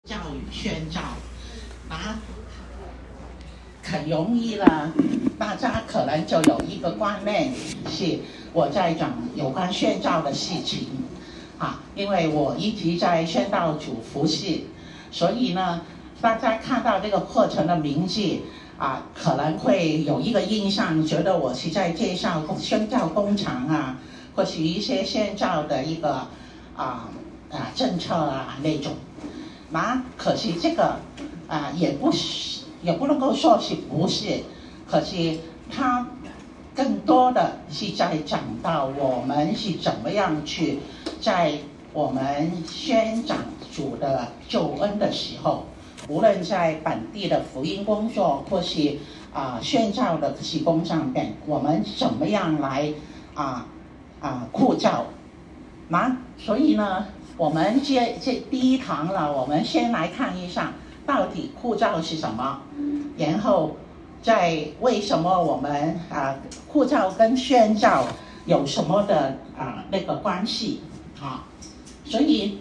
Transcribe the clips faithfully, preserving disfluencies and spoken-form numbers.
教育宣教啊，很容易了。大家可能就有一个观念，是我在讲有关宣教的事情啊，因为我一直在宣道组服侍，所以呢，大家看到这个课程的名字啊，可能会有一个印象，觉得我是在介绍宣教工厂啊，或是一些宣教的一个啊啊政策啊那种。那可是这个啊也不是，也不能够说是不是，可是它更多的是在讲到我们是怎么样去在我们宣讲主的救恩的时候，无论在本地的福音工作或是啊宣教的事工上面，我们怎么样来啊啊扩教。那所以呢，我们这这第一堂了，我们先来看一下到底扩教是什么，然后再为什么我们啊扩教跟宣教有什么的啊那个关系啊？所以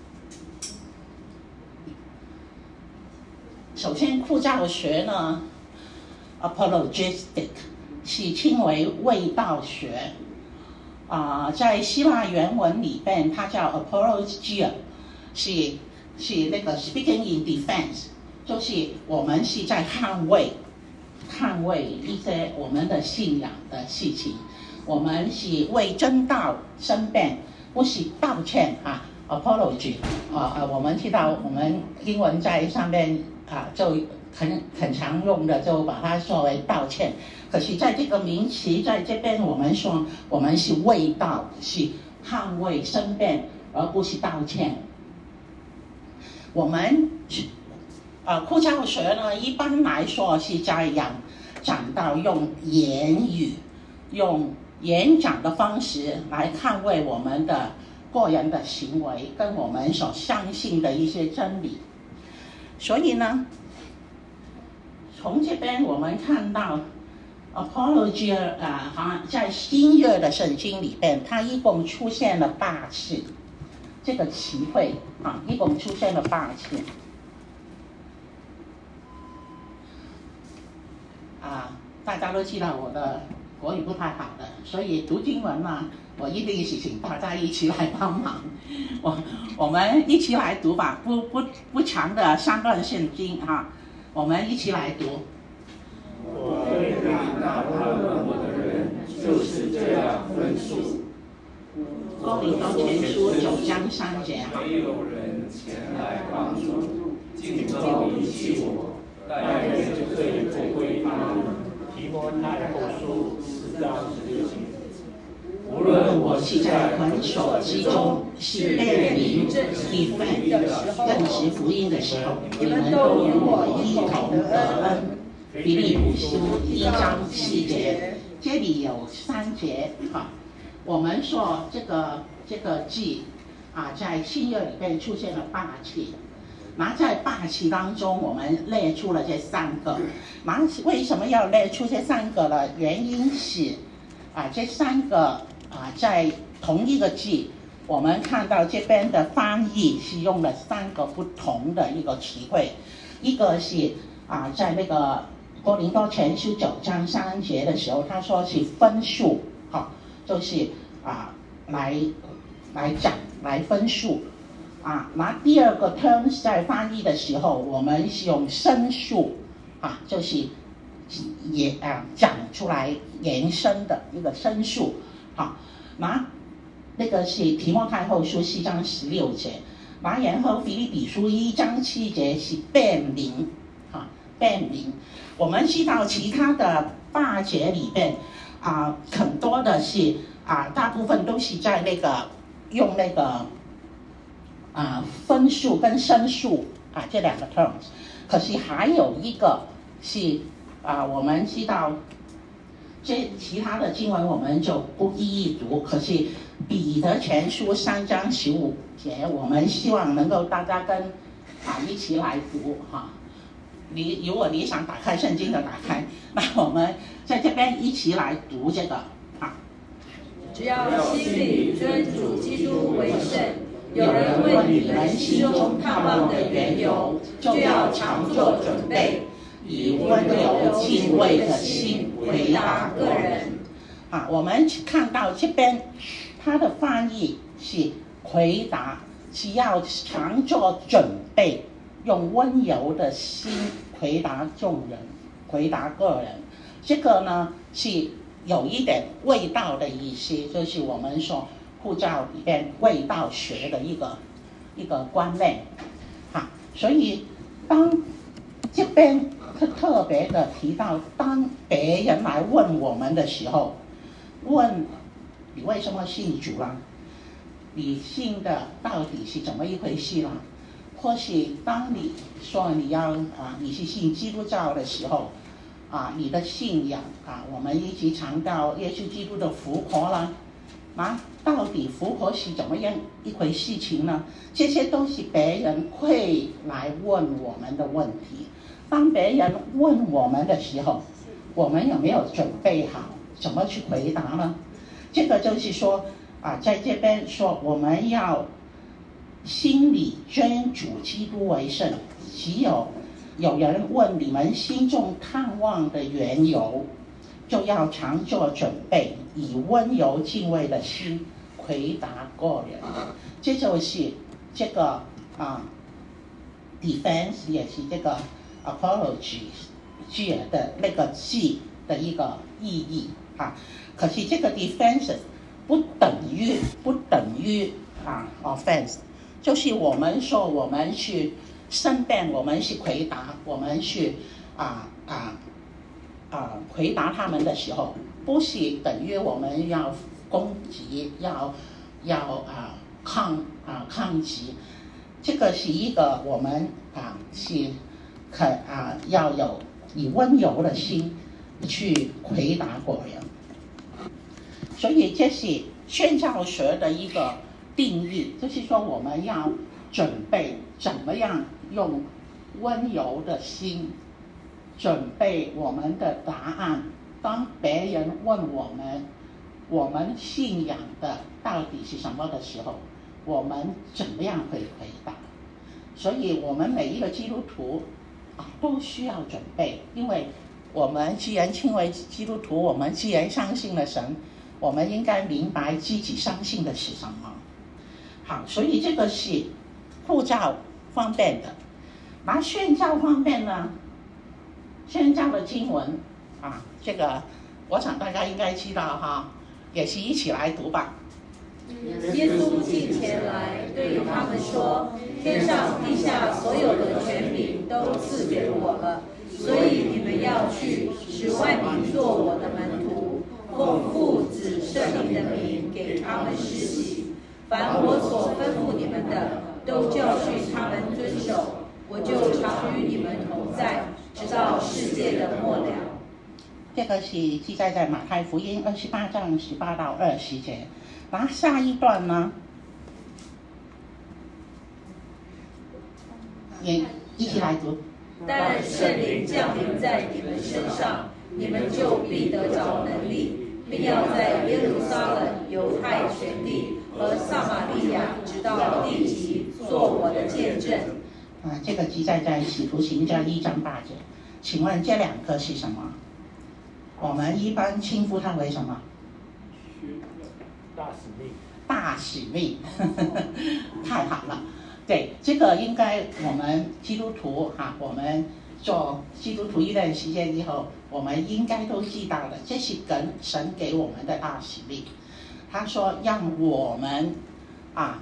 首先扩教学呢 ，apologetic 是称为卫道学。啊、呃，在希腊原文里边，它叫 apologia， 是是那个 speaking in defense， 就是我们是在捍卫捍卫一些我们的信仰的事情，我们是为真道申辩，不是道歉啊 apology 啊啊，我们知道我们英文在上面啊就很很常用的，就把它说为道歉。可是在这个名词在这边我们说我们是卫道，是捍卫申辩，而不是道歉。我们呃扩教学呢一般来说是在讲讲到用言语用演讲的方式来捍卫我们的个人的行为跟我们所相信的一些真理。所以呢，从这边我们看到Apology 啊、呃，在新约的圣经里边，它一共出现了八次，这个词汇啊，一共出现了八次。啊，大家都知道我的国语不太好的，所以读经文呢，我一定是请大家一起来帮忙。我我们一起来读吧，不不不长的三段圣经啊，我们一起来读。 我对那大盼望我的人就是这样分数。 哥林多前书九章三节。 没有人前来帮助，竟都离弃我，但愿就可以不归他们。提摩太后书十章十六节。无论我是在捆锁之中，是被灵体分认识福音的时候，你们都与我一同得恩。腓立比书一章七节，这里有三节哈。我们说这个这个字啊，在新约里面出现了八次。那在八次当中，我们列出了这三个。那为什么要列出这三个呢？原因是啊，这三个啊，在同一个字，我们看到这边的翻译是用了三个不同的一个词汇，一个是啊，在那个哥林多前书九章三节的时候，他说是分数，好，就是啊来来讲来分数啊。那第二个 terms 在翻译的时候，我们是用申诉啊，就是也啊讲出来延伸的一个申诉，好，那那个是提摩太后书四章十六节，那然后腓立比书一章七节是辩明，啊辩明。我们知道其他的八节里边啊，很多的是啊，大部分都是在那个用那个啊分数跟申诉啊这两个 terms， 可是还有一个是啊，我们知道这其他的经文我们就不一一读，可是彼得前书三章十五节，我们希望能够大家跟啊一起来读哈。你如果你想打开圣经的打开，那我们在这边一起来读这个啊。 只要心里尊主基督为圣， 有人问你们心中盼望的缘由，就要常做准备，以温柔敬畏的心回答个人。啊，我们看到这边，它的翻译是回答，只要常做准备，用温柔的心回答众人，回答个人。这个呢是有一点味道的意思，就是我们说护照里边味道学的一个一个观念。哈，所以当这边特特别的提到，当别人来问我们的时候，问你为什么信主啦？你信的到底是怎么一回事啦？或是当你说你要啊，你是信基督教的时候，啊，你的信仰啊，我们一直强调耶稣基督的复活啦，啊，到底复活是怎么样一回事情呢？这些都是别人会来问我们的问题。当别人问我们的时候，我们有没有准备好怎么去回答呢？这个就是说啊，在这边说我们要心里尊主基督为圣，只有有人问你们心中盼望的缘由，就要常做准备，以温柔敬畏的心回答个人。这就是这个啊 defense 也是这个 apology 的那个字的一个意义啊。可是这个 defense 不等于不等于啊 offense， 就是我们说我们去申辩，我们去回答，我们去啊啊啊回答他们的时候，不是等于我们要攻击，要要啊抗啊抗击。这个是一个我们啊是可啊要有以温柔的心去回答个人。所以这是宣教学的一个定义，就是说我们要准备怎么样用温柔的心准备我们的答案。当别人问我们我们信仰的到底是什么的时候，我们怎么样会回答？所以我们每一个基督徒啊都需要准备，因为我们既然称为基督徒，我们既然相信了神，我们应该明白自己相信的是什么。好，所以这个是护照方面的。那宣教方面呢？宣教的经文啊，这个我想大家应该知道哈，也是一起来读吧。 耶稣近前来，对他们说：“天上地下所有的权柄都赐给我了，所以你们要去，使万民做我的门徒，奉父子圣灵的名给他们施洗。凡我所吩咐你们的，都教训他们遵守。我就常与你们同在，直到世界的末了。” 这个是记载在马太福音二十八章十八到二十节。然后下一段呢，也一起来读。 但圣灵降临在你们身上，你们就必得着能力，并要在耶路撒冷、犹太全地和撒玛利亚直到地极，做我的见证。 啊，这个记载在使徒行传一章八节。请问这两个是什么？我们一般称呼它为什么？ 大使命， 大使命，太好了。对，这个应该我们基督徒哈、啊，我们做基督徒一段时间以后，我们应该都知道的，这是跟神给我们的大使命。他说让我们啊，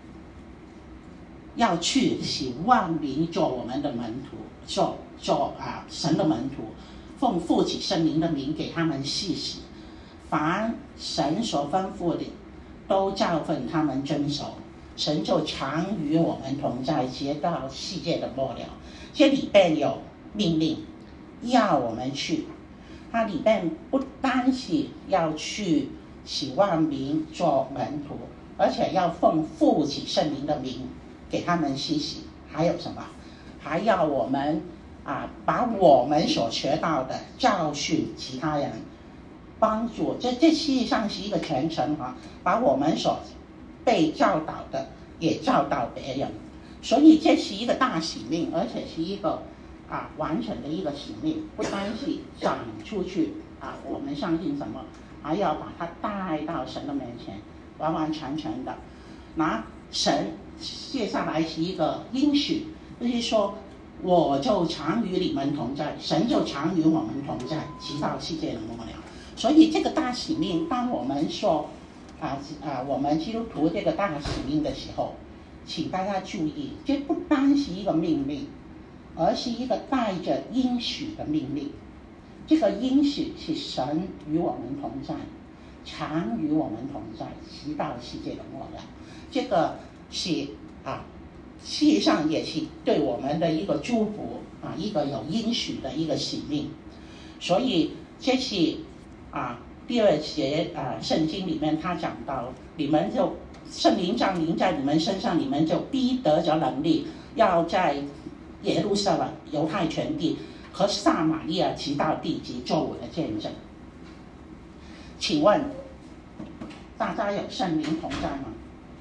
要去使万民做我们的门徒，做做啊神的门徒，奉父子圣灵的名给他们施洗。凡神所吩咐的，都教训他们遵守。神就常与我们同在，直到世界的末了。这里边有命令，要我们去。它里边不单是要去使万民做门徒，而且要奉父子圣灵的名给他们施洗。还有什么？还要我们啊，把我们所学到的教训其他人。帮助这这实际上是一个全程哈、啊，把我们所被教导的也教导别人。所以这是一个大使命，而且是一个啊完成的一个使命，不单是讲出去啊，我们相信什么，还要把它带到神的面前，完完全全的。那神接下来是一个应许，就是说我就常与你们同在，神就常与我们同在，直到世界的末了。所以这个大使命，当我们说啊啊我们基督徒这个大使命的时候，请大家注意，这不单是一个命令，而是一个带着应许的命令。这个应许是神与我们同在，常与我们同在，直到世界的末了。这个是啊，事实上也是对我们的一个祝福啊，一个有应许的一个使命。所以这是啊第二节啊圣经里面他讲到，你们就圣灵降临在你们身上，你们就必得着能力，要在耶路撒冷、犹太全地和撒玛利亚直到地极做我的见证。请问大家有圣灵同在吗？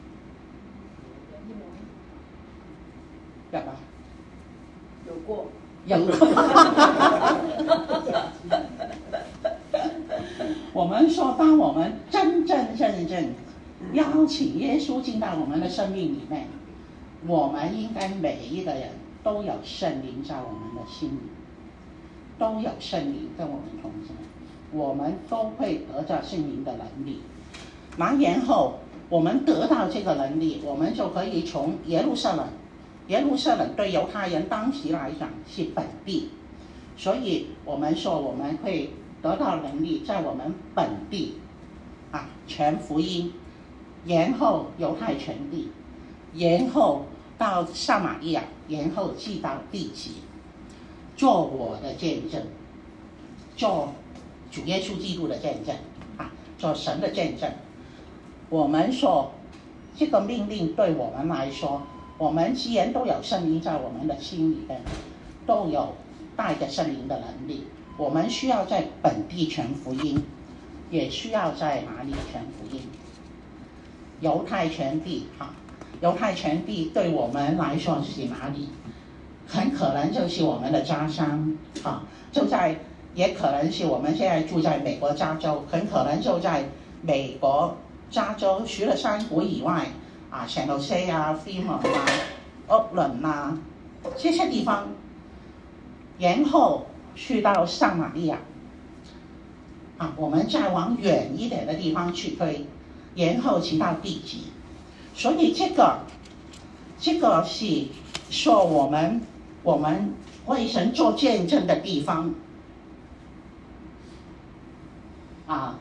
有吧？ 有过， 有过。我们说，当我们真真正正邀请耶稣进到我们的生命里面，我们应该每一个人都有圣灵在我们的心里，都有圣灵跟我们同在，我们都会得到圣灵的能力。然后我们得到这个能力，我们就可以从耶路撒冷，耶路撒冷对犹太人当时来讲是本地，所以我们说我们会得到能力，在我们本地啊传福音，然后犹太全地，然后到撒玛利亚，然后寄到地极，做我的见证，做主耶稣基督的见证啊，做神的见证。我们说这个命令对我们来说，我们既然都有圣灵在我们的心里面，都有带着圣灵的能力，我们需要在本地传福音，也需要在哪里传福音？犹太全地哈，犹太全地对我们来说是哪里？很可能就是我们的家乡啊，就在，也可能是我们现在住在美国加州，很可能就在美国加州，除了山谷以外啊，圣路西啊、菲蒙啊、奥伦啊这些地方，然后去到撒玛利亚啊，我们再往远一点的地方去推，然后去到地极。所以这个这个是说我们我们为神做见证的地方啊。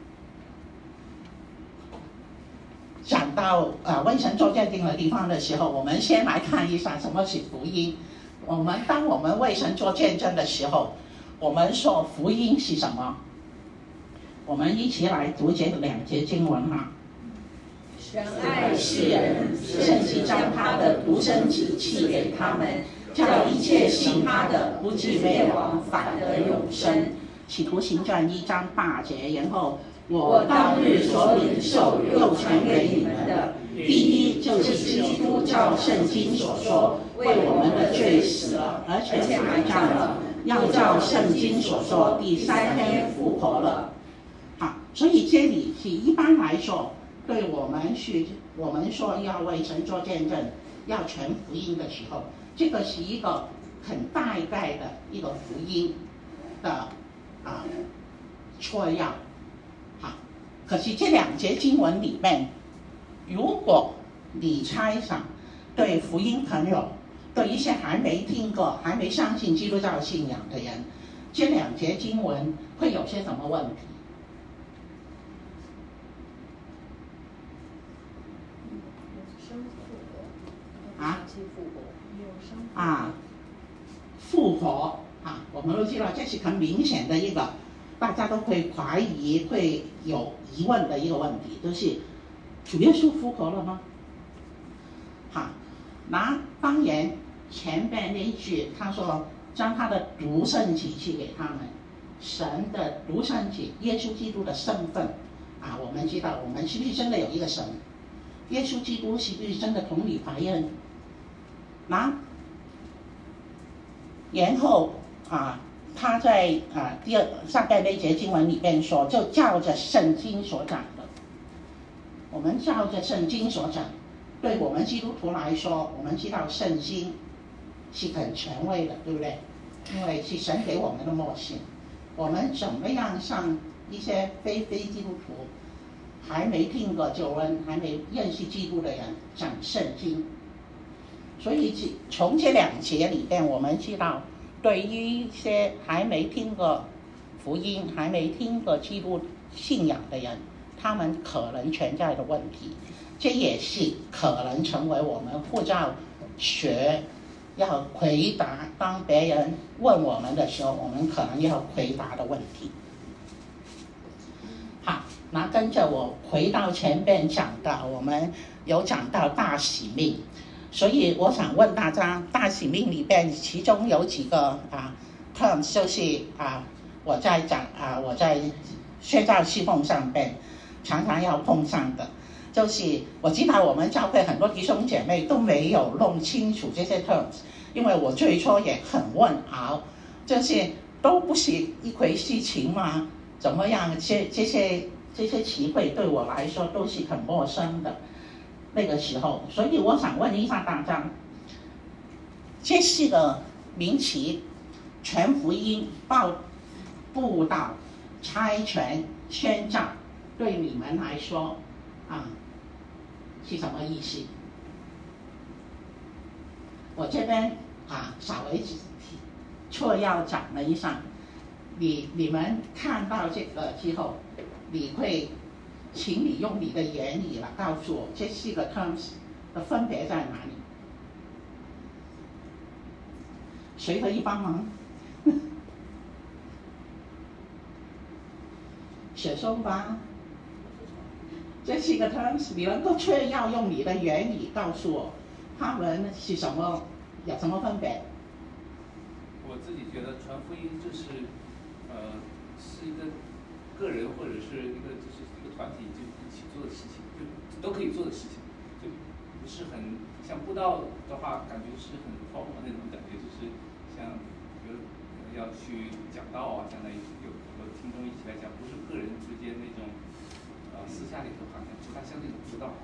讲到啊为神做见证的地方的时候，我们先来看一下什么是福音。我们当我们为神做见证的时候，我们说福音是什么？我们一起来读这两节经文哈。 神爱世人，甚至将他的独生子赐给他们，叫一切信他的不至灭亡，反得永生。 使徒行传一章八节，然后我当日所领受又传给你们的，第一就是基督照圣经所说，为我们的罪死了，而且埋葬了，要照圣经所说，第三天复活了。 好，所以这里是一般来说，对我们是，我们说要为神做见证，要传福音的时候，这个是一个很大概的一个福音的啊撮要。好，可是这两节经文里面，如果你猜想对福音朋友，对一些还没听过、还没相信基督教信仰的人，这两节经文会有些什么问题？啊？啊，复活啊，我们都知道这是很明显的一个，大家都会怀疑、会有疑问的一个问题，就是主耶稣复活了吗？好，那当然前边那一句他说将他的独生子赐给他们，神的独生子耶稣基督的身份啊，我们知道我们是不是真的有一个神？ 耶稣基督是不是真的同你怀孕？那然后啊，他在啊第二大概那节经文里边说，就照着圣经所讲的。我们照着圣经所讲，对我们基督徒来说，我们知道圣经是很权威的，对不对？因为是神给我们的默示。我们怎么样向一些非非基督徒，还没听过救恩、还没认识基督的人讲圣经？所以从这两节里边，我们知道，对于一些还没听过福音、还没听过基督信仰的人，他们可能存在的问题，这也是可能成为我们护照学要回答，当别人问我们的时候，我们可能要回答的问题。好，那跟着我回到前边讲到，我们有讲到大使命，所以我想问大家，大使命里边其中有几个啊 terms 就是啊我在讲啊我在宣教侍奉上边常常要碰上的，就是我知道我们教会很多弟兄姐妹都没有弄清楚这些 terms， 因为我最初也很问号，就是都不是一回事情嘛，怎么样？这这些这些词汇对我来说都是很陌生的。那个时候，所以我想问一下大家，这四个名词：传福音、报布道、差传、宣教，对你们来说啊是什么意思？我这边啊稍微错要讲了一下，你你们看到这个之后，你会。请你用你的言语来告诉我这四个 terms 的分别在哪里？谁可以帮忙？雪松吧。这四个 terms 你能够却要用你的言语告诉我，他们是什么，有什么分别？ 我自己觉得传福音就是，呃，是一个个人或者是一个就是一个团体就一起做的事情，就都可以做的事情，就不是很像布道的话，感觉是很 formal 那种感觉，就是像比如要去讲道啊，相当于有有听众一起来讲，不是个人之间那种呃私下里头好像不大像那种布道。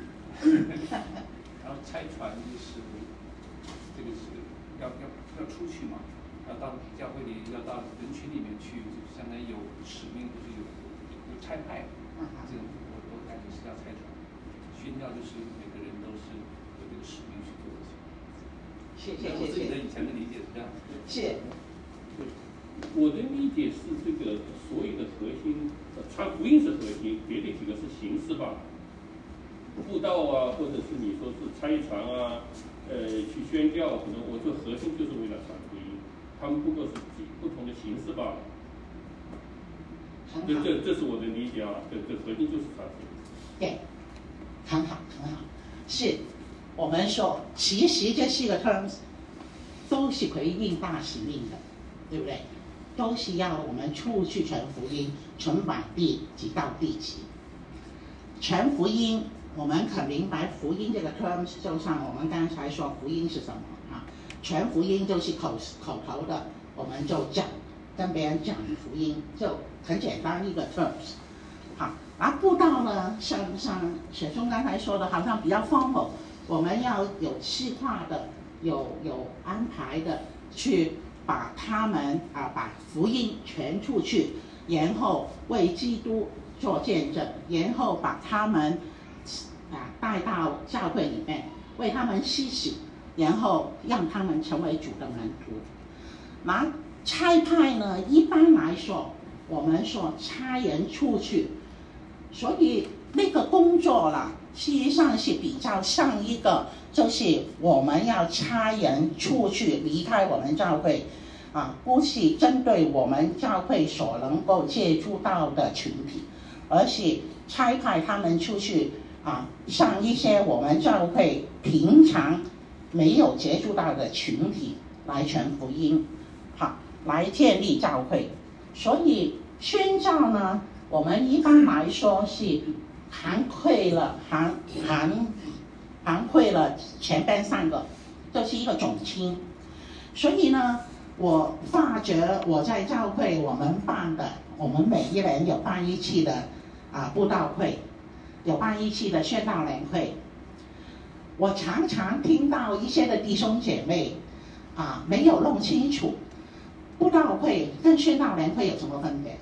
然后差传就是这个是要要要出去嘛，要到教会里，要到人群里面去，就相当于有使命，就是有有差派，这种我我感觉是叫差传。宣教就是每个人都是有这个使命去做的事。 谢谢谢谢。 我自己的以前的理解是这样。 是。 我的理解是，这个所有的核心，传福音是核心，别的几个是形式吧。布道啊，或者是你说是差传啊，呃，去宣教，可能我这核心就是为了传福音，他们不过是不同的形式罢了。这这这是我的理解啊，这这核心就是传福音。 对，很好很好，是我们说，其实这四个 terms 都是回应大使命的，对不对？都是要我们出去传福音，从满地直到地极。传福音。我们可明白福音这个 terms， 就像我们刚才说福音是什么啊？传福音就是口口头的，我们就讲，跟别人讲福音，就很简单一个 terms。好，而布道呢，像像雪松刚才说的，好像比较 formal， 我们要有计划的，有有安排的，去把他们啊把福音传出去，然后为基督做见证，然后把他们。啊，带到教会里面，为他们施洗，然后让他们成为主的门徒。那差派呢？一般来说，我们说差人出去，所以那个工作啦，实际上是比较像一个，就是我们要差人出去离开我们教会，啊，不是针对我们教会所能够接触到的群体，而是差派他们出去。啊，像一些我们教会平常没有接触到的群体来传福音，好，来建立教会。所以宣教呢，我们一般来说是涵盖了涵涵涵盖了前边三个，这是一个总称。所以呢，我发觉我在教会我们办的，我们每一年有办一期的啊布道会，有办一期的宣道联会。我常常听到一些的弟兄姐妹啊没有弄清楚布道会跟宣道联会有什么分别。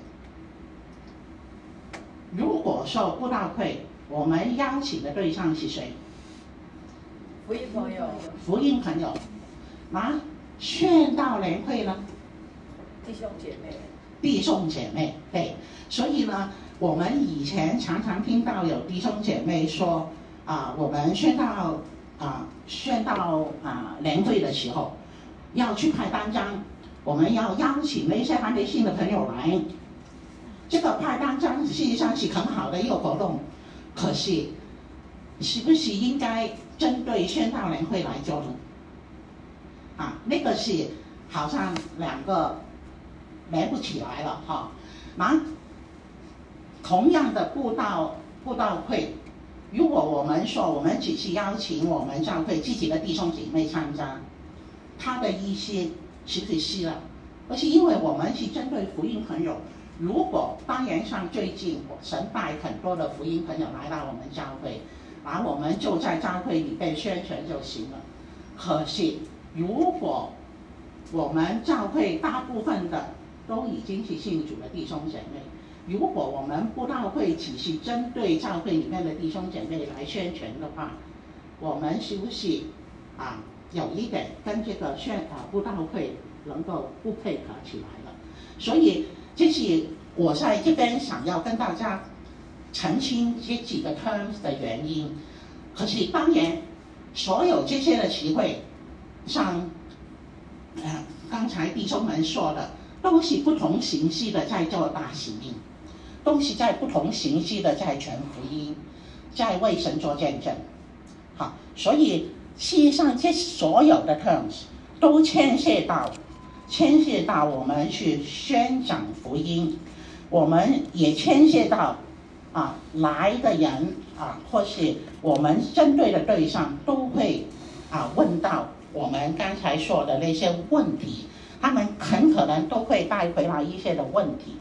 如果说布道会，我们邀请的对象是谁？ 福音朋友。 福音朋友。啊，宣道联会呢？ 弟兄姐妹。 弟兄姐妹，对。所以呢，我们以前常常听到有弟兄姐妹说啊，我们宣道啊宣道啊联会的时候，要去派单张，我们要邀请那些还没信的朋友来。这个派单张实际上是很好的一个活动，可是是不是应该针对宣道联会来做呢？啊，那个是好像两个连不起来了哈。那同样的布道布道会，如果我们说我们只是邀请我们教会自己的弟兄姐妹参加，他的意思是不是是了？而是因为我们是针对福音朋友。如果当然上最近神带很多的福音朋友来到我们教会，然后我们就在教会里被宣传就行了。可是如果我们教会大部分的都已经是信主的弟兄姐妹，如果我们布道会只是针对教会里面的弟兄姐妹来宣传的话，我们是不是啊有一点跟这个宣啊布道会能够不配合起来了？所以这是我在这边想要跟大家澄清这几个 terms 的原因。可是当然，所有这些的词汇，像呃刚才弟兄们说的，都是不同形式的在做大使命，都是在不同形式的在传福音，在为神做见证。好，所以事实上这所有的 terms 都牵涉到牵涉到我们去宣讲福音，我们也牵涉到啊来的人啊，或是我们针对的对象都会啊问到我们刚才说的那些问题，他们很可能都会带回来一些的问题。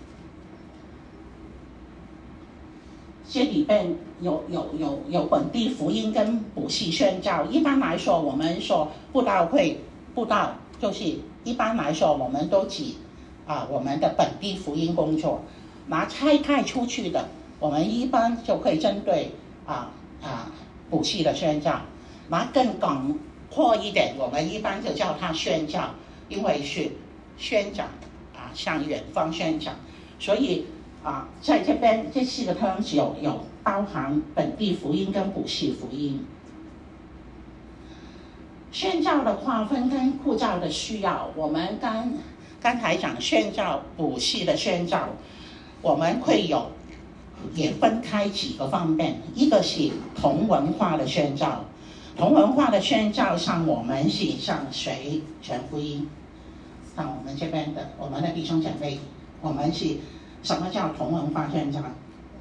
这里边有有有有本地福音跟补习宣教。一般来说，我们说布道会布道就是一般来说我们都指啊我们的本地福音工作。拿拆开出去的，我们一般就可以针对啊啊补习的宣教。拿更广阔一点，我们一般就叫它宣教，因为是宣讲啊向远方宣讲，所以。啊，在这边这四个 terms 有有包含本地福音跟补习福音。宣教的划分跟呼召的需要，我们刚刚才讲宣教补习的宣教，我们会有也分开几个方面，一个是同文化的宣教，同文化的宣教上我们是向谁传福音？像我们这边的我们的弟兄姐妹，我们是。什么叫同文化宣教？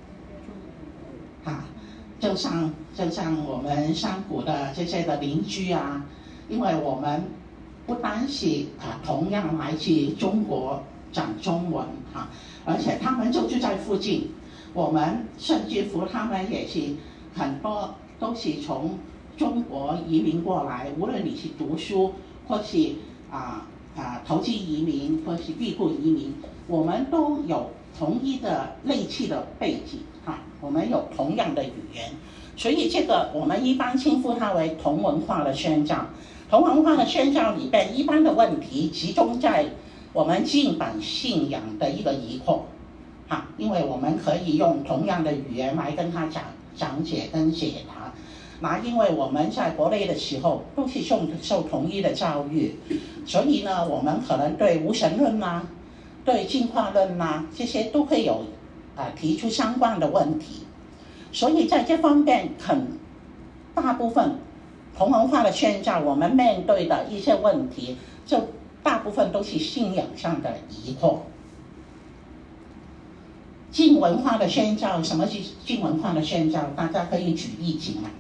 啊，就像就像我们山谷的这些的邻居啊，因为我们不单是啊同样来自中国讲中文哈、啊，而且他们就住在附近，我们甚至乎他们也是很多都是从中国移民过来，无论你是读书或是啊啊投资移民或是庇护移民，我们都有。同一的类似的背景啊，我们有同样的语言，所以这个我们一般称呼它为同文化的宣教。同文化的宣教里边，一般的问题集中在我们基本信仰的一个疑惑啊，因为我们可以用同样的语言来跟他讲讲解跟解答。那因为我们在国内的时候都是受受同一的教育，所以呢，我们可能对无神论啊。对进化论啊，这些都会有啊提出相关的问题，所以在这方面，很大部分同文化的宣教，我们面对的一些问题，就大部分都是信仰上的疑惑。 近文化的宣教，什么是近文化的宣教？大家可以举例子吗？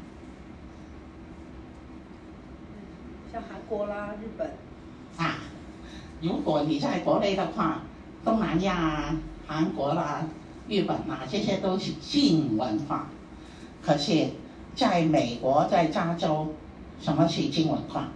像韩国啦、日本。 啊，如果你在国内的话，东南亚啊、韩国啦、日本啊，这些都是近文化。可是，在美国，在加州，什么是近文化？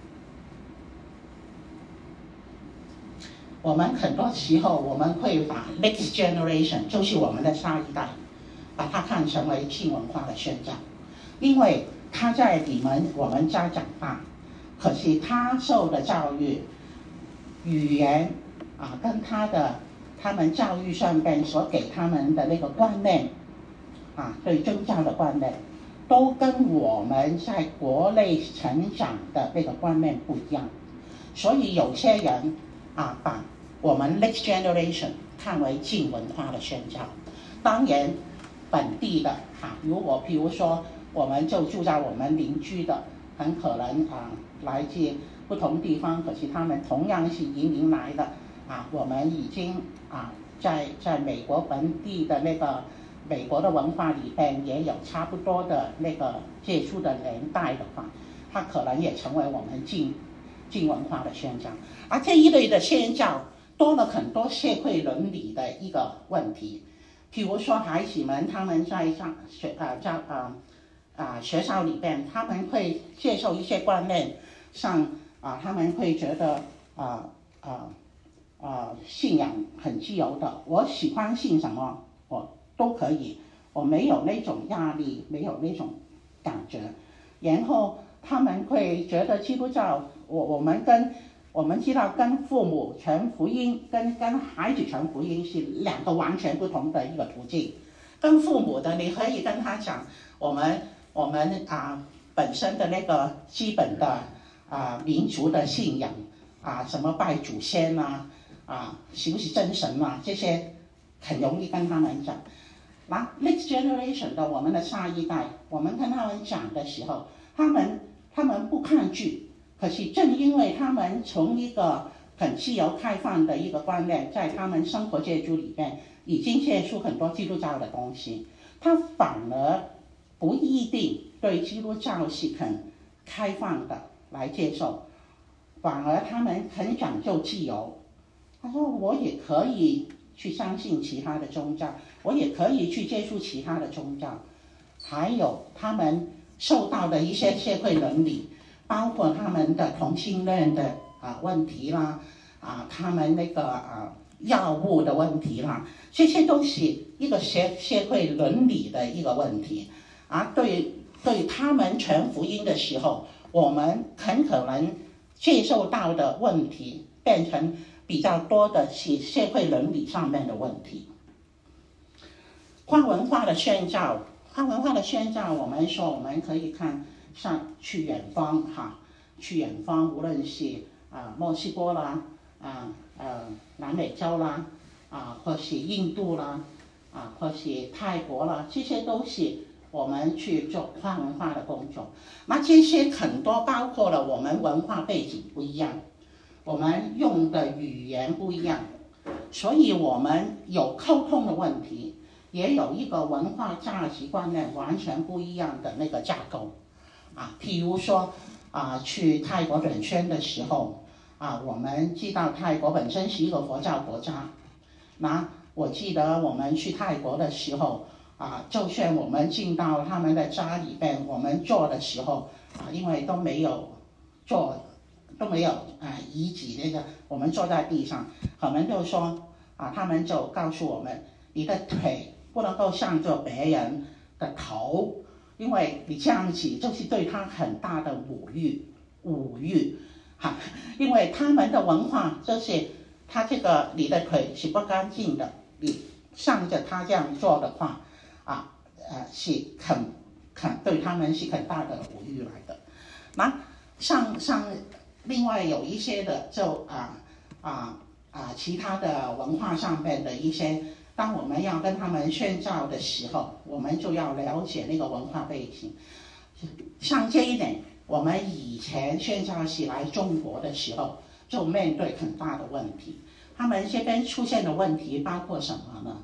我们很多时候我们会把 next generation， 就是我们的下一代，把它看成为近文化的宣教，因为他在你们我们家长大，可是他受的教育、语言啊，跟他的他们教育上边所给他们的那个观念啊，对宗教的观念，都跟我们在国内成长的那个观念不一样，所以有些人啊，把我们 next generation 看为近文化的宣教。当然，本地的啊，如果譬如说，我们就住在我们邻居的，很可能啊，来自不同地方，可是他们同样是移民来的啊，我们已经啊，在在美国本地的那个美国的文化里边也有差不多的那个接触的年代的话，它可能也成为我们近近文化的宣教。而这一类的宣教多了很多社会伦理的一个问题，譬如说孩子们他们在上学啊教啊啊学校里边，他们会接受一些观念，像啊他们会觉得啊啊啊信仰很自由的，我喜欢信什么我都可以，我没有那种压力，没有那种感觉，然后他们会觉得基督教，我我们跟我们知道跟父母传福音跟跟孩子传福音是两个完全不同的一个途径。跟父母的你可以跟他讲我们我们啊本身的那个基本的啊民族的信仰啊，什么拜祖先啊啊是不是真神啊，这些很容易跟他们讲。那 next generation 的我们的下一代，我们跟他们讲的时候，他们他们不抗拒。可是正因为他们从一个很自由开放的一个观念，在他们生活接触里面已经接触很多基督教的东西，他反而不一定对基督教是很开放的来接受，反而他们很讲究自由。他说我也可以去相信其他的宗教，我也可以去接触其他的宗教，还有他们受到的一些社会伦理，包括他们的同性恋的啊问题啦，啊他们那个啊药物的问题啦，这些都是一个社社会伦理的一个问题。啊，对对他们传福音的时候，我们很可能接受到的问题变成比较多的是社会伦理上面的问题。跨文化的宣教，跨文化的宣教，我们说我们可以看。像去远方哈，去远方，无论是啊墨西哥啦，啊呃南美洲啦，啊或是印度啦，啊或是泰国啦，这些都是我们去做跨文化的工作。那这些很多包括了我们文化背景不一样，我们用的语言不一样，所以我们有沟通的问题，也有一个文化价值观念完全不一样的那个架构。啊，譬如说啊，去泰国短宣的时候，啊，我们知道泰国本身是一个佛教国家。那我记得我们去泰国的时候，啊，就算我们进到他们的家里边，我们坐的时候，啊，因为都没有坐，都没有啊椅子那个，我们坐在地上，他们就说啊，他们就告诉我们，你的腿不能够向着别人的头。因为你这样子就是对他很大的侮辱，侮辱，哈，因为他们的文化就是他这个你的腿是不干净的，你向着他这样做的话，啊，呃，是很很对他们是很大的侮辱来的。那像像另外有一些的就啊啊啊其他的文化上面的一些。当我们要跟他们宣教的时候，我们就要了解那个文化背景。像这一点，我们以前宣教士来中国的时候，就面对很大的问题。他们这边出现的问题包括什么呢？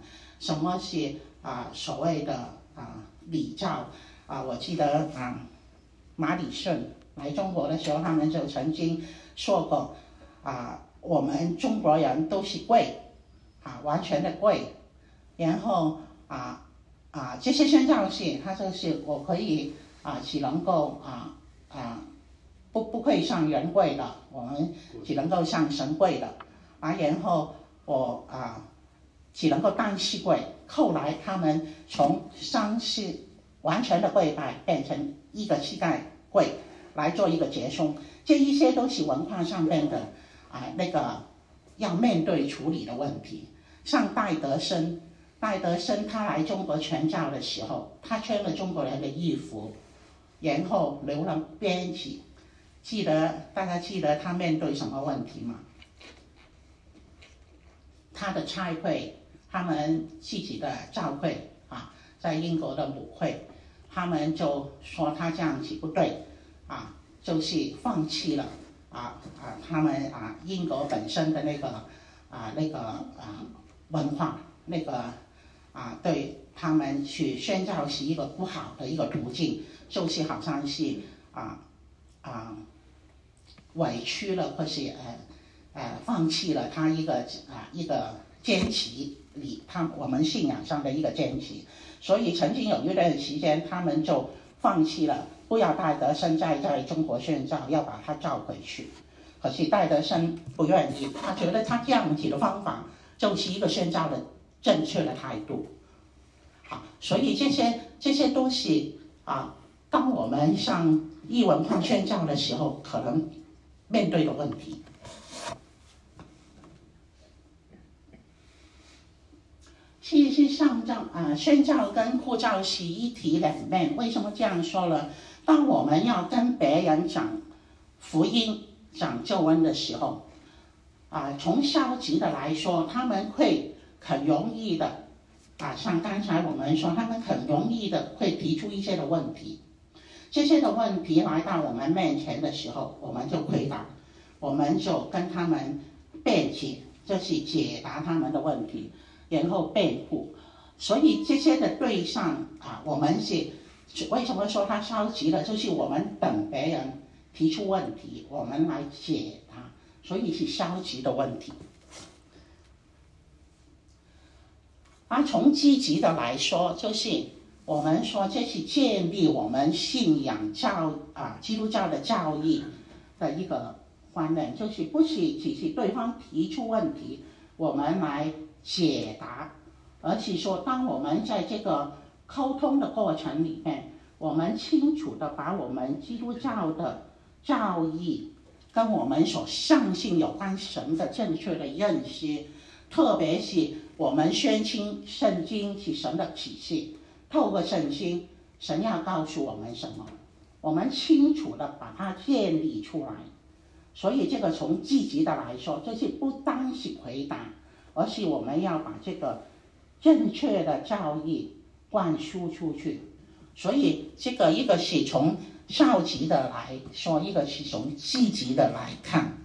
什么是啊所谓的啊礼教啊？我记得啊马礼顺来中国的时候，他们就曾经说过啊，我们中国人都是贵啊，完全的贵，然后啊啊这些宣教士，他就是我可以啊只能够啊啊不不可以上人贵的，我们只能够上神贵的啊，然后我啊只能够单膝跪。后来他们从三膝完全的跪拜变成一个膝盖跪来做一个结束，这一些都是文化上面的啊那个要面对处理的问题。像戴德生，戴德生他来中国传教的时候，他穿了中国人的衣服，然后留了编辑，记得大家记得他面对什么问题吗？他的差会，他们自己的教会啊，在英国的母会，他们就说他这样子不对啊，就是放弃了啊啊他们啊英国本身的那个啊那个啊文化，那个啊对他们去宣教是一个不好的一个途径，就是好像是啊啊委屈了，或是呃呃放弃了他一个啊一个坚持里他我们信仰上的一个坚持，所以曾经有一段时间他们就放弃了，不要戴德生再在中国宣教，要把他召回去。可是戴德生不愿意，他觉得他这样子的方法就是一个宣教的正确的态度。好，所以这些这些东西啊，当我们上异文化宣教的时候，可能面对的问题。其实上教啊，宣教跟护教是一体两面。为什么这样说呢？当我们要跟别人讲福音、讲救恩的时候，啊，从消极的来说，他们会很容易的啊，像刚才我们说，他们很容易的会提出一些的问题。这些的问题来到我们面前的时候，我们就回答，我们就跟他们辩解，就是解答他们的问题。然后辩护，所以这些的对象啊，我们是为什么说他消极了？就是我们等别人提出问题，我们来解答，所以是消极的问题。而从积极的来说，就是我们说这是建立我们信仰教啊基督教的教义的一个观念，就是不是只是对方提出问题，我们来解答，而是说当我们在这个沟通的过程里面，我们清楚的把我们基督教的教义跟我们所相信有关神的正确的认识，特别是我们宣称圣经是神的启示，透过圣经神要告诉我们什么，我们清楚的把它建立出来。所以这个从积极的来说，这是不单是回答，而是我们要把这个正确的教义灌输出去。所以这个一个是从消极的来说，一个是从积极的来看。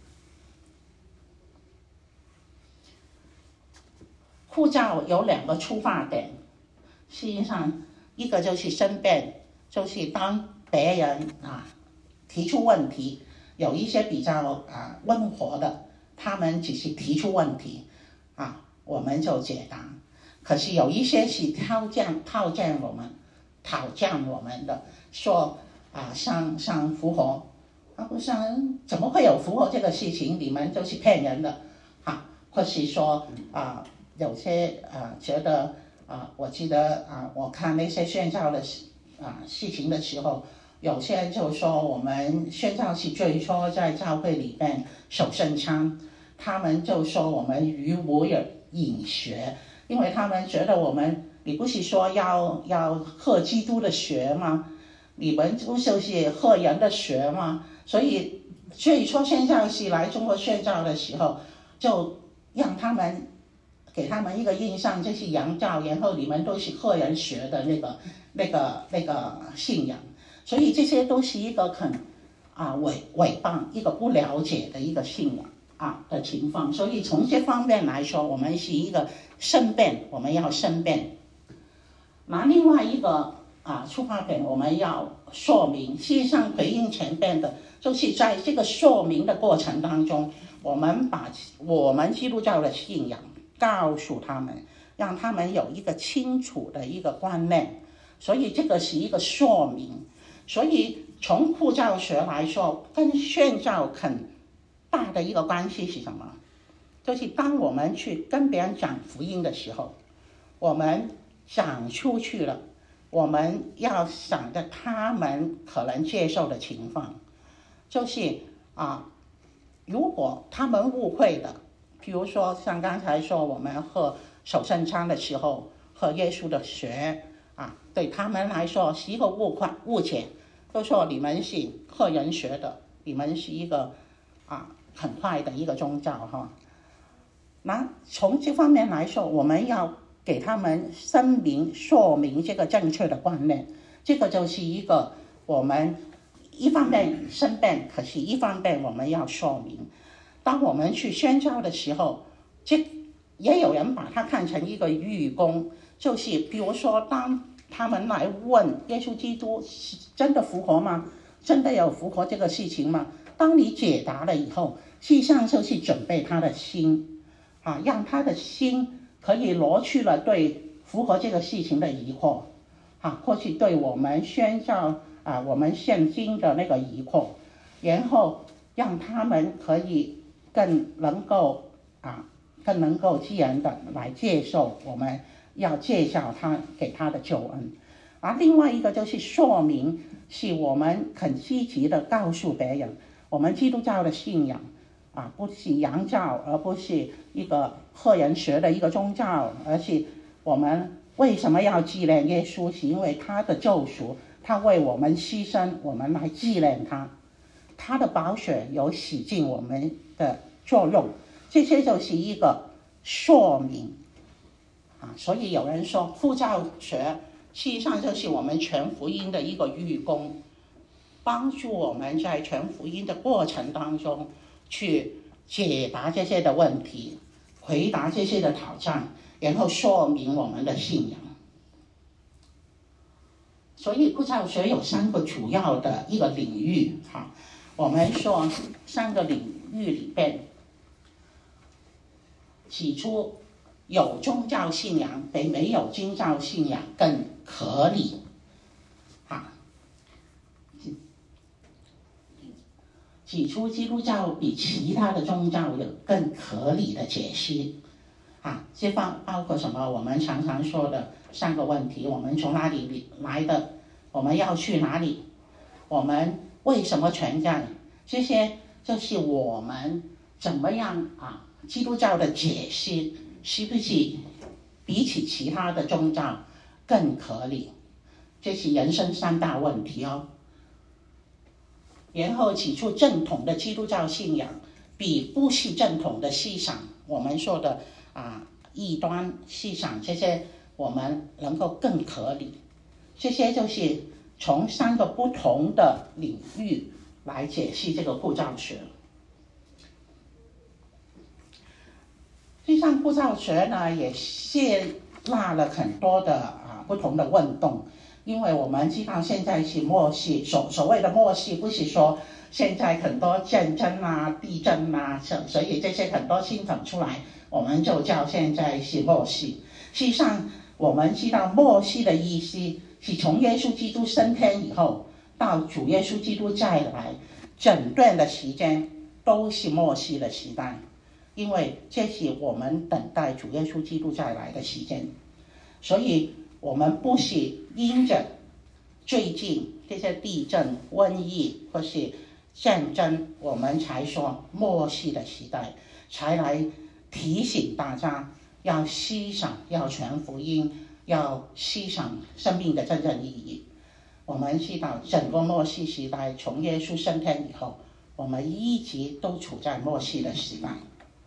护教有两个出发点，实际上一个就是申辩，就是当别人啊提出问题，有一些比较啊温和的，他们只是提出问题啊，我们就解答。可是有一些是挑战挑战我们讨战我们的，说啊像像复活啊，不像怎么会有复活这个事情，你们就是骗人的啊，或是说啊有些啊觉得啊，我记得啊我看那些宣教的啊事情的时候，有些人就说我们宣教士最初在教会里面守圣餐，他们就说我们语无隐学，因为他们觉得我们，你不是说要要喝基督的血吗？你们不就是喝人的血吗？所以最初宣教士来中国宣教的时候，就让他们给他们一个印象，就是洋教，然后你们都是喝人血的那个那个那个信仰。所以这些都是一个很啊伪伪谤，一个不了解的一个信仰啊的情况。所以从这方面来说，我们是一个申辩，我们要申辩。那另外一个啊出发点，我们要说明，事实上回应前边的，就是在这个说明的过程当中，我们把我们基督教的信仰告诉他们，让他们有一个清楚的一个观念。所以这个是一个说明。所以从护教学来说，跟宣教很大的一个关系是什么？就是当我们去跟别人讲福音的时候，我们讲出去了，我们要想着他们可能接受的情况。就是啊，如果他们误会的，比如说像刚才说我们喝守圣餐的时候，喝耶稣的血啊，对他们来说是一个误会误解，就说你们是喝人血的，你们是一个啊很坏的一个宗教哈。那从这方面来说，我们要给他们声明说明这个正确的观念。这个就是一个我们一方面申辩，可是一方面我们要说明。当我们去宣教的时候，这也有人把它看成一个预工，就是比如说当他们来问耶稣基督是真的复活吗？真的有复活这个事情吗？当你解答了以后，实际上就是准备他的心啊，让他的心可以挪去了对复活这个事情的疑惑啊，或是对我们宣教啊我们现今的那个疑惑，然后让他们可以更能够啊更能够自然的来接受我们要介绍他给他的救恩。而另外一个就是说明，是我们很积极的告诉别人，我们基督教的信仰啊，不是洋教，而不是一个喝人血的一个宗教，而是我们为什么要纪念耶稣，是因为他的救赎，他为我们牺牲，我们来纪念他，他的宝血有洗净我们的作用，这些就是一个说明啊。所以有人说护教学实际上就是我们传福音的一个预工，帮助我们在传福音的过程当中去解答这些的问题，回答这些的挑战，然后说明我们的信仰。所以护教学有三个主要的一个领域哈，我们说三个领域里边，起初有宗教信仰比没有宗教信仰更合理啊。起初基督教比其他的宗教有更合理的解释啊，这方包括什么？我们常常说的三个问题：我们从哪里来的？我们要去哪里？我们为什么存在？这些就是我们怎么样啊？基督教的解释是不是比起其他的宗教更合理？这是人生三大问题哦。然后起初正统的基督教信仰比不是正统的思想，我们说的啊异端思想，这些我们能够更合理。这些就是从三个不同的领域来解释这个护教学。实际上护教学呢也涉纳了很多的啊不同的运动，因为我们知道现在是末世，所所谓的末世不是说现在很多战争啊、地震啊，所以这些很多新闻出来，我们就叫现在是末世。实际上我们知道末世的意思是从耶稣基督升天以后到主耶稣基督再来，整段的时间都是末世的时代，因为这是我们等待主耶稣基督再来的时间。所以我们不是因着最近这些地震、瘟疫或是战争，我们才说末世的时代，才来提醒大家要思想，要传福音，要思想生命的真正意义。我们知道整个末世时代，从耶稣升天以后，我们一直都处在末世的时代。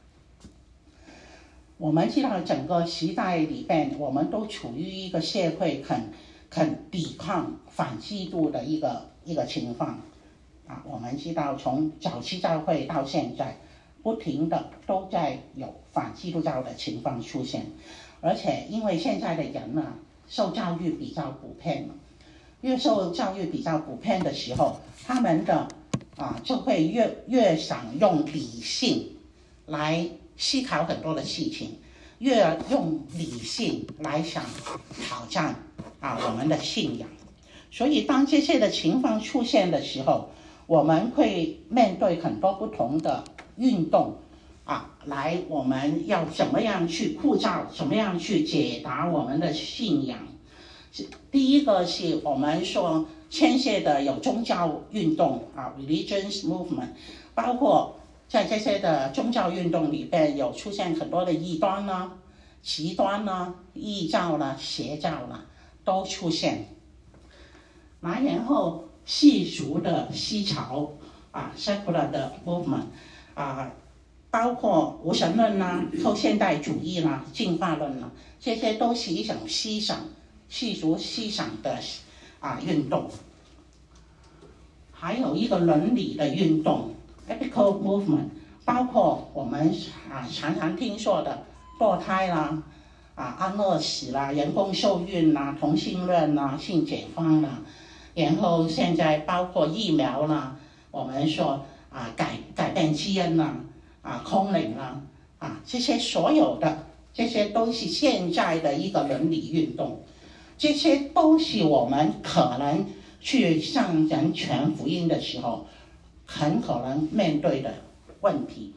我们知道整个时代里边，我们都处于一个社会很很抵抗反基督的一个一个情况啊。我们知道从早期教会到现在不停的都在有反基督教的情况出现，而且因为现在的人呢、啊，受教育比较普遍了，越受教育比较普遍的时候，他们的啊就会越越想用理性来思考很多的事情，越用理性来想挑战啊我们的信仰。所以当这些的情况出现的时候，我们会面对很多不同的运动啊，来我们要怎么样去塑造，怎么样去解答我们的信仰。第一个是我们说牵涉的有宗教运动啊 religious movement， 包括在这些的宗教运动里边有出现很多的异端啦、极端啦、异教啦、邪教啦都出现。然后世俗的思潮啊 secular 的 movement 啊，包括无神论啦、后现代主义啦、进化论啦，这些都是一种思想世俗思想的啊运动。还有一个伦理的运动 ethical movement， 包括我们啊常常听说的堕胎啦、啊安乐死啦、人工受孕啦、同性恋啦、性解放啦，然后现在包括疫苗啦，我们说啊改改变基因啦、啊空灵啦，啊这些所有的这些都是现在的一个伦理运动，这些都是我们可能去向人传福音的时候很可能面对的问题。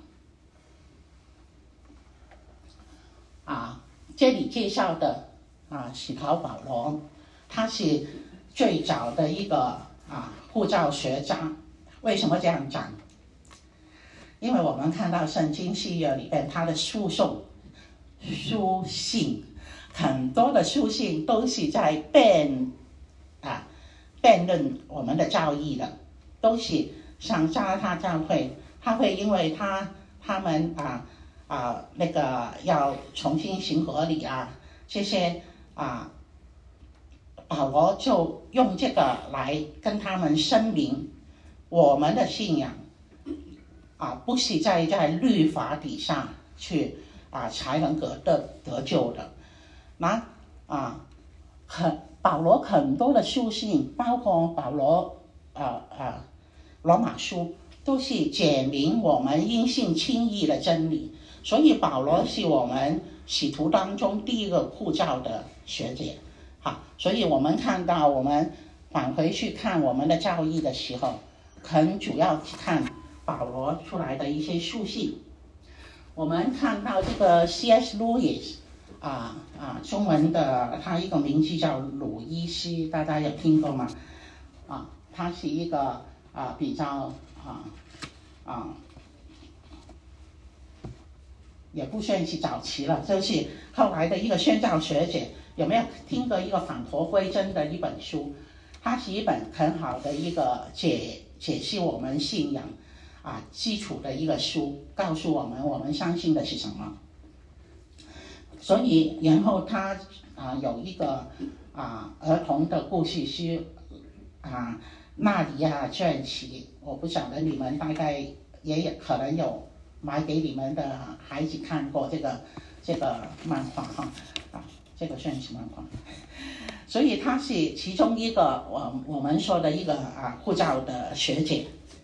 啊，这里介绍的啊使徒保罗，他是最早的一个啊护照学家。为什么这样讲？因为我们看到圣经新约里边他的书送书信，很多的书信都是在辩啊辩论我们的教义的，都是像加拉太教会，他会因为他他们啊啊那个要重新行合理啊这些啊。保罗就用这个来跟他们声明，我们的信仰啊，不是在在律法底下去啊才能得得得救的。那啊，很保罗很多的书信，包括保罗啊啊罗马书，都是解明我们因信称义的真理。所以保罗是我们使徒当中第一个护照的学者。好，所以我们看到我们返回去看我们的教义的时候，很主要看保罗出来的一些书信。我们看到这个 C S Lewis 啊啊，中文的他一个名字叫鲁伊斯，大家有听过吗？啊，他是一个啊比较啊啊。也不算是早期了，就是后来的一个宣教学者。有没有听过一个返璞归真的一本书？它是一本很好的一个解解释我们信仰啊基础的一个书，告诉我们我们相信的是什么。所以然后他啊有一个啊儿童的故事书啊纳里亚传奇，我不晓得你们大概也有可能有买给你们的孩子看过这个这个漫画哈啊。这个算是漫画，所以他是其中一个我我们说的一个啊护照的学者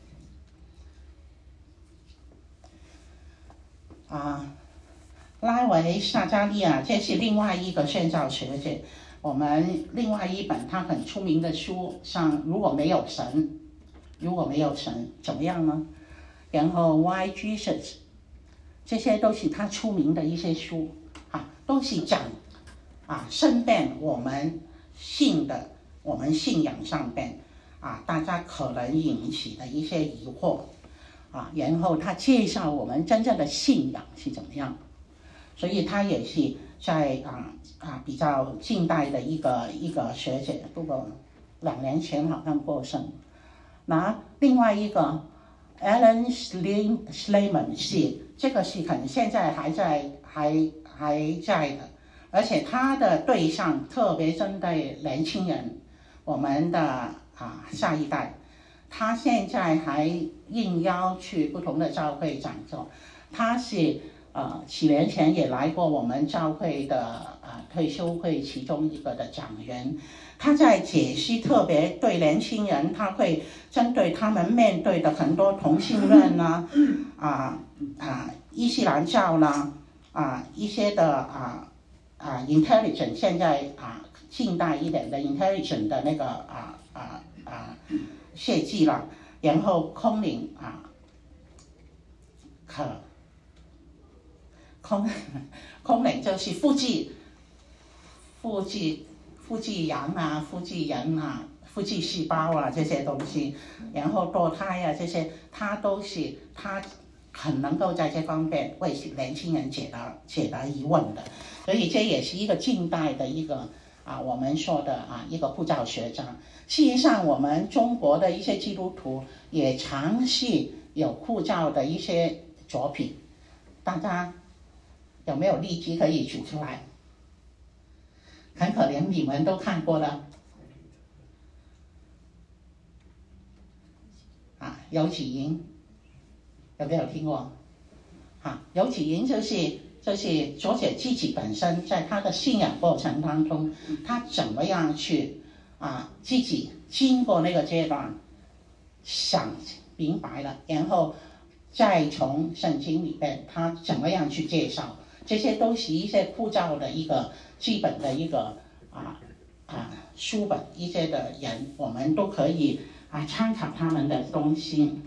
啊，拉维萨加利亚，这是另外一个宣教学者。我们另外一本他很出名的书，像如果没有神，如果没有神怎么样呢？然后 Why Jesus， 这些都是他出名的一些书啊，都是讲。啊，申辩我们信的，我们信仰上边啊，大家可能引起的一些疑惑啊，然后他介绍我们真正的信仰是怎么样，所以他也是在啊啊比较近代的一个一个学者，不过两年前好像过身。那另外一个 Alan Schleman 是这个是可能现在还在还还在的。而且他的对象特别针对年轻人，我们的啊下一代， 他现在还应邀去不同的教会讲座。他是呃几年前也来过我们教会的呃退休会其中一个的讲员。他在解析，特别对年轻人，他会针对他们面对的很多同性恋啦、啊啊伊斯兰教啦、啊一些的啊啊 intelligent 现在啊近代一点的 intelligent 的那个啊啊啊血迹了，然后空灵啊可空空灵就是腹肌腹肌。复制羊啊、复制人啊、复制细胞啊这些东西，然后堕胎啊这些，它都是它很能够在这方面为年轻人解答解答疑问的，所以这也是一个近代的一个啊我们说的啊一个护教学家。事实上，我们中国的一些基督徒也尝试有护教的一些作品，大家有没有例句可以举出来？很可怜，你们都看过了啊。有几营有没有听过？啊，有几营就是就是作者自己本身在他的信仰过程当中，他怎么样去啊自己经过那个阶段想明白了，然后再从圣经里边他怎么样去介绍，这些都是一些护教的一个基本的一个啊啊书本，一些的人我们都可以啊参考他们的东西。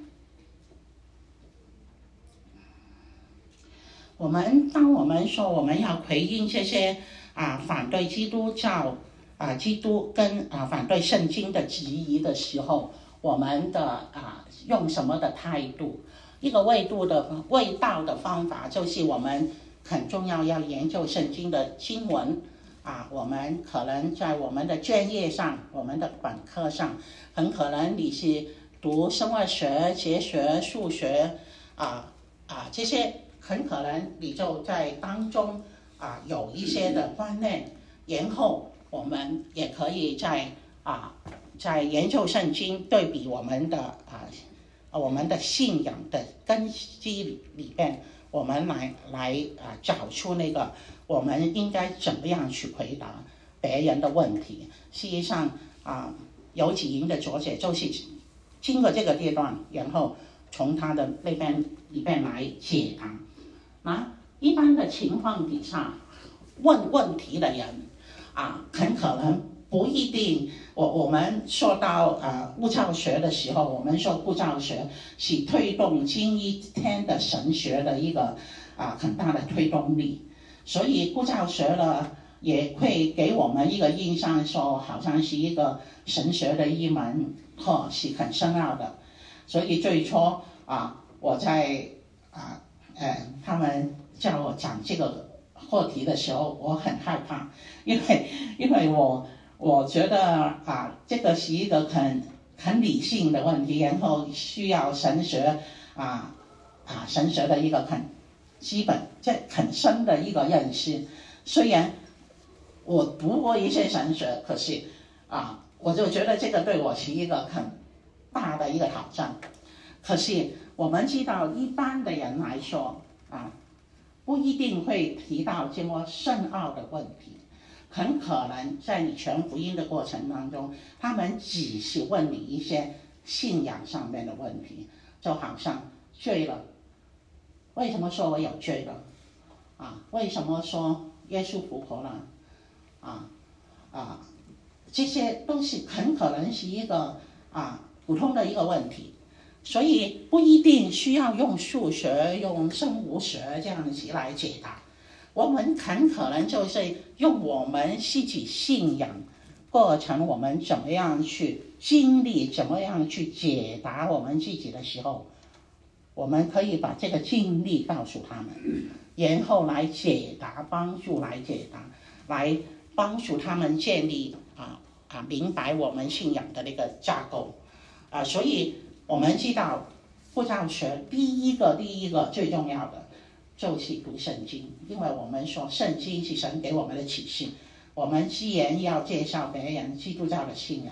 我们当我们说我们要回应这些啊反对基督教啊基督跟啊反对圣经的质疑的时候，我们的啊用什么的态度？一个味度的味道的方法就是我们很重要，要研究圣经的经文啊。我们可能在我们的专业上，我们的本科上，很可能你是读生物学、哲学、数学啊啊这些，很可能你就在当中啊有一些的观念，然后我们也可以在啊在研究圣经对比我们的啊我们的信仰的根基里边。我们来来啊找出那个我们应该怎么样去回答别人的问题。事实上啊，有几营的作者就是经过这个阶段，然后从他的那边里边来解答。那一般的情况底下，问问题的人啊，很可能不一定。我我们说到呃护教学的时候，我们说护教学是推动今一天的神学的一个啊很大的推动力，所以护教学呢也会给我们一个印象，说好像是一个神学的一门课，是很深奥的。所以最初啊我在啊呃他们叫我讲这个课题的时候，我很害怕，因为因为我。我觉得啊，这个是一个很很理性的问题，然后需要神学啊啊神学的一个很基本、这很深的一个认识。虽然我读过一些神学，可是啊，我就觉得这个对我是一个很大的一个挑战。可是我们知道，一般的人来说啊，不一定会提到这么深奥的问题。很可能在你传福音的过程当中，他们只是问你一些信仰上面的问题，就好像罪了，为什么说我有罪了？啊，为什么说耶稣复活了？啊啊，这些都是很可能是一个啊普通的一个问题，所以不一定需要用数学、用生物学这样子来解答。我们很可能就是用我们自己信仰过程，我们怎么样去经历，怎么样去解答我们自己的时候，我们可以把这个经历告诉他们，然后来解答，帮助来解答，来帮助他们建立啊啊明白我们信仰的那个架构啊。所以我们知道护教学第一个第一个最重要的就是读圣经，因为我们说圣经是神给我们的启示。我们既然要介绍别人基督教的信仰，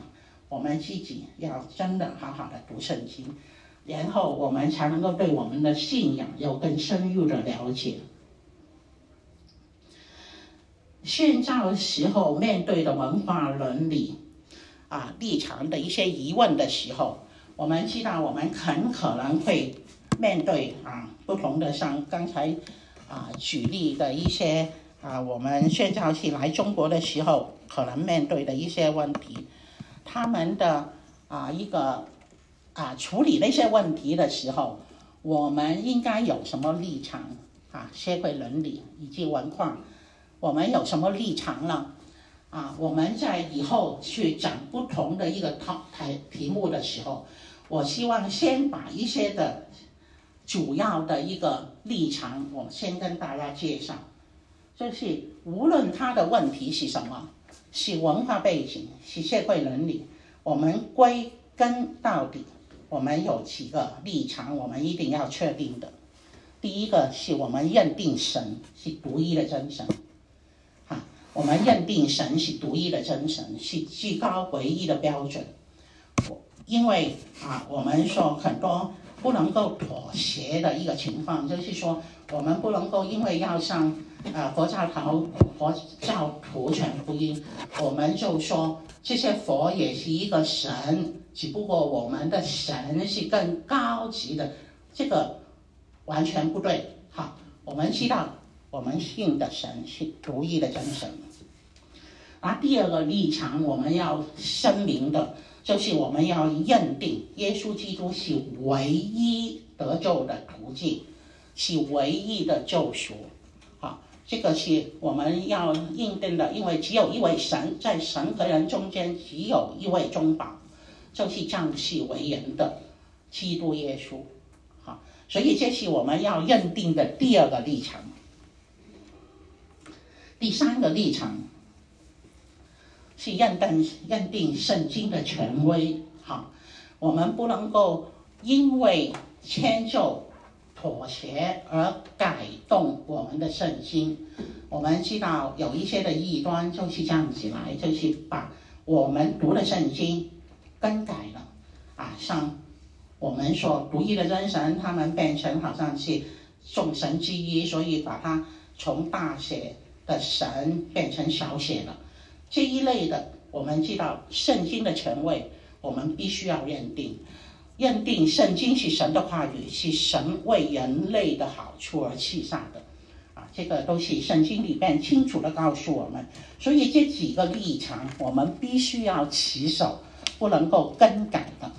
我们自己要真的好好的读圣经，然后我们才能够对我们的信仰有更深入的了解。宣教时候面对的文化伦理啊立场的一些疑问的时候，我们知道我们很可能会面对啊不同的，像刚才啊举例的一些啊我们宣教士来中国的时候可能面对的一些问题，他们的啊一个啊处理那些问题的时候，我们应该有什么立场啊？社会伦理以及文化，我们有什么立场呢？啊，我们在以后去讲不同的一个题题目的时候，我希望先把一些的主要的一个立场，我先跟大家介绍。就是无论他的问题是什么，是文化背景，是社会伦理，我们归根到底，我们有几个立场，我们一定要确定的。第一个是我们认定神是独一的真神，哈，我们认定神是独一的真神，是至高唯一的标准。因为啊，我们说很多不能够妥协的一个情况，就是说我们不能够因为要向啊佛教徒佛教徒传福音，我们就说这些佛也是一个神，只不过我们的神是更高级的，这个完全不对。好，我们知道我们信的神是独一的真神。而第二个立场我们要声明的，就是我们要认定耶稣基督是唯一得救的途径，是唯一的救赎。好，这个是我们要认定的，因为只有一位神，在神和人中间只有一位中保，就是降世为人的基督耶稣。好，所以这是我们要认定的第二个立场。第三个立场是认定认定圣经的权威。好，我们不能够因为迁就妥协而改动我们的圣经。我们知道有一些的异端就是这样子来，就是把我们读的圣经更改了啊，像我们说独一的真神，他们变成好像是众神之一，所以把它从大写的神变成小写了。这一类的，我们知道圣经的权威，我们必须要认定，认定圣经是神的话语，是神为人类的好处而赐下的啊，这个都是圣经里面清楚的告诉我们。所以这几个立场我们必须要持守，不能够更改的。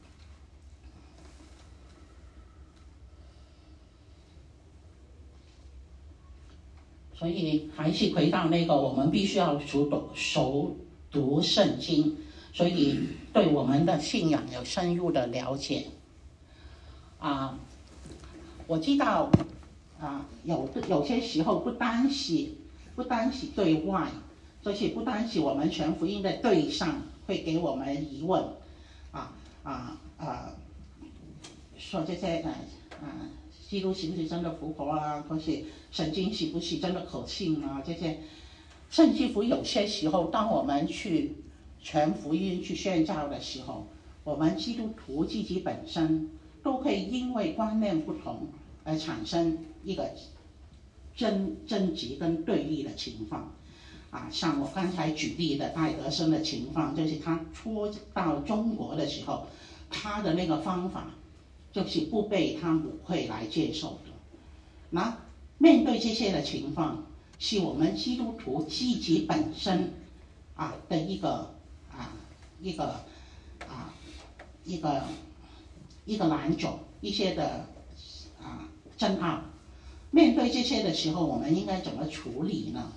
所以还是回到那个，我们必须要熟读熟读圣经，所以对我们的信仰有深入的了解。啊，我知道啊，有有些时候不单是不单是对外，就是不单是我们传福音的对象会给我们疑问，啊啊啊，说这些呃啊。基督是不是真的复活啊？或是圣经是不是真的可信啊？这些甚至乎有些时候，当我们去传福音、去宣教的时候，我们基督徒自己本身都可以因为观念不同而产生一个争争执跟对立的情况。啊，像我刚才举例的戴德生的情况，就是他初到中国的时候，他的那个方法就是不被他母会来接受的。那面对这些的情况，是我们基督徒自己本身啊的一个啊一个啊一个一个拦阻，一些的啊争拗。面对这些的时候，我们应该怎么处理呢？